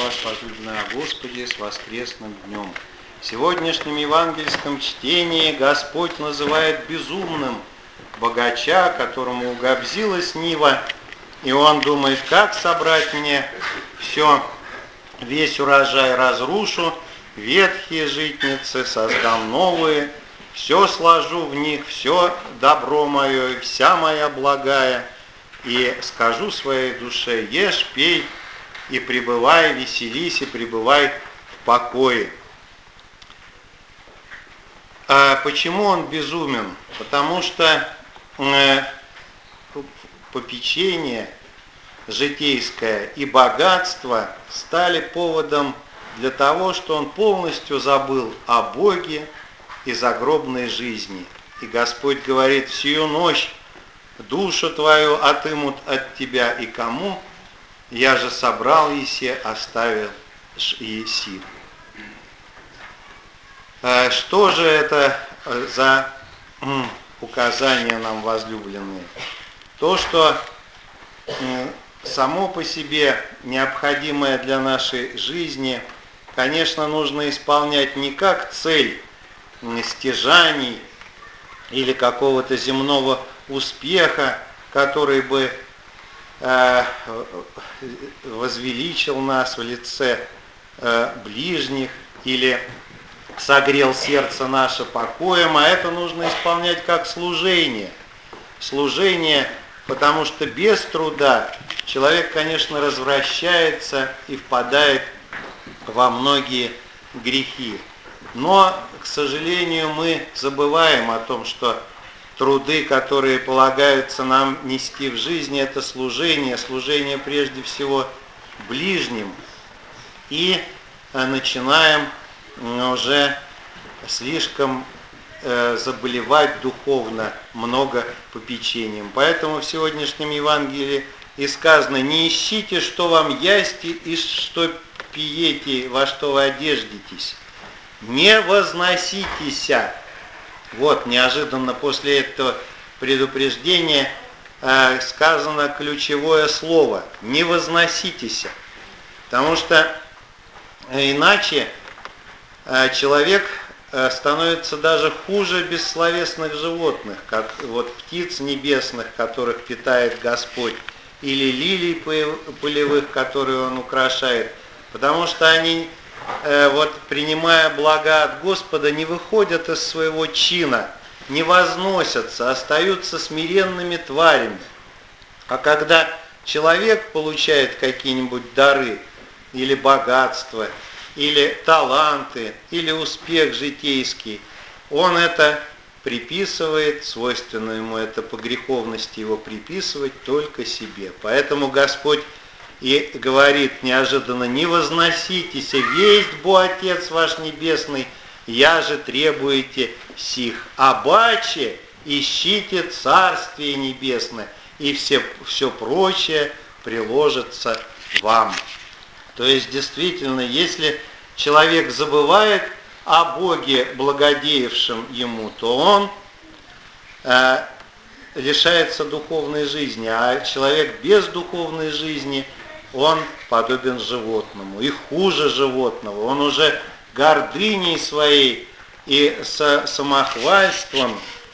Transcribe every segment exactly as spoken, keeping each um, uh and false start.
вас, возлюбленные о Господе, с воскресным днем. В сегодняшнем евангельском чтении Господь называет безумным богача, которому угобзилась нива, и он думает, как собрать мне все, весь урожай разрушу, ветхие житницы, создам новые, все сложу в них, все добро мое, вся моя благая, и скажу своей душе: ешь, пей, и пребывай, веселись, и пребывай в покое. А почему он безумен? Потому что э, попечение житейское и богатство стали поводом для того, что он полностью забыл о Боге и загробной жизни. И Господь говорит: «Сию ночь душу твою отымут от тебя, и кому? Я же собрал еси, оставил еси». Что же это за указания нам, возлюбленные? То, что само по себе необходимое для нашей жизни, конечно, нужно исполнять не как цель стяжаний или какого-то земного успеха, который бы э, возвеличил нас в лице э, ближних или согрел сердце наше покоем, а это нужно исполнять как служение. Служение, потому что без труда человек, конечно, развращается и впадает во многие грехи. Но, к сожалению, мы забываем о том, что труды, которые полагаются нам нести в жизни, это служение, служение прежде всего ближним. И начинаем уже слишком э, заболевать духовно много попечением. Поэтому в сегодняшнем Евангелии и сказано: не ищите, что вам ясти, и что пиете, во что вы одеждетесь. Не возноситесь. Вот, неожиданно после этого предупреждения э, сказано ключевое слово: не возноситесь. Потому что иначе э, человек э, становится даже хуже бессловесных животных, как вот птиц небесных, которых питает Господь, или лилий полевых, которые Он украшает, потому что они, э, вот, принимая блага от Господа, не выходят из своего чина, не возносятся, остаются смиренными тварями. А когда человек получает какие-нибудь дары, или богатство, или таланты, или успех житейский, он это приписывает, свойственно ему это по греховности его приписывать только себе. Поэтому Господь и говорит неожиданно: не возноситесь, есть бо Отец ваш Небесный, я же требуете сих. Обаче ищите Царствие Небесное, и все, все прочее приложится вам. То есть, действительно, если человек забывает о Боге, благодеявшем ему, то он э, лишается духовной жизни, а человек без духовной жизни, он подобен животному, и хуже животного. Он уже гордыней своей и со самохвальством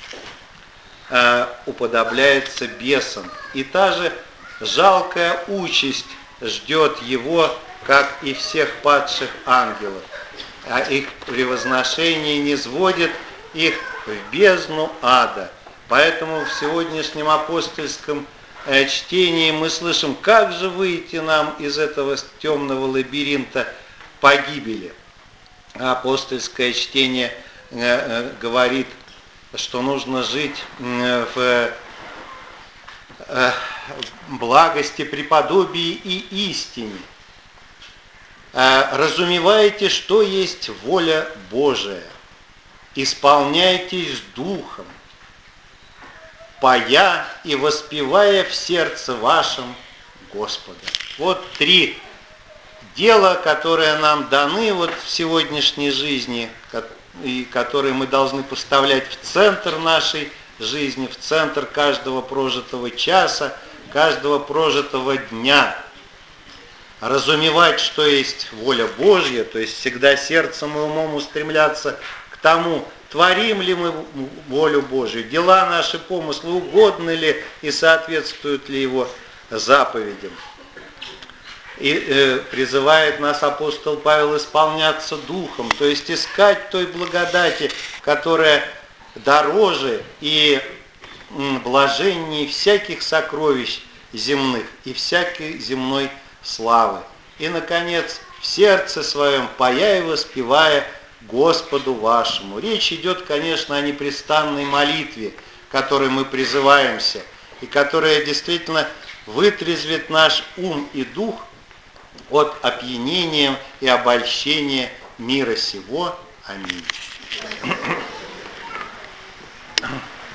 э, уподобляется бесам. И та же жалкая участь ждет его, как и всех падших ангелов. А их превозношение низводит их в бездну ада. Поэтому в сегодняшнем апостольском э, чтении мы слышим: как же выйти нам из этого темного лабиринта погибели. Апостольское чтение э, э, говорит, что нужно жить э, в э, благости, преподобии и истине. Разумеваете, что есть воля Божия, исполняйтесь духом, поя и воспевая в сердце вашем Господа. Вот три дела, которые нам даны вот в сегодняшней жизни, и которые мы должны поставлять в центр нашей жизни, в центр каждого прожитого часа, каждого прожитого дня. разумевать, что есть воля Божья, то есть всегда сердцем и умом устремляться к тому, творим ли мы волю Божью, дела наши, помыслы угодны ли и соответствуют ли Его заповедям. И э, призывает нас апостол Павел исполняться Духом, то есть искать той благодати, которая дороже и м, блаженнее всяких сокровищ земных и всякой земной славы. И, наконец, в сердце своем пая и воспевая Господу вашему. Речь идет, конечно, о непрестанной молитве, к которой мы призываемся, и которая действительно вытрезвит наш ум и дух от опьянения и обольщения мира сего. Аминь.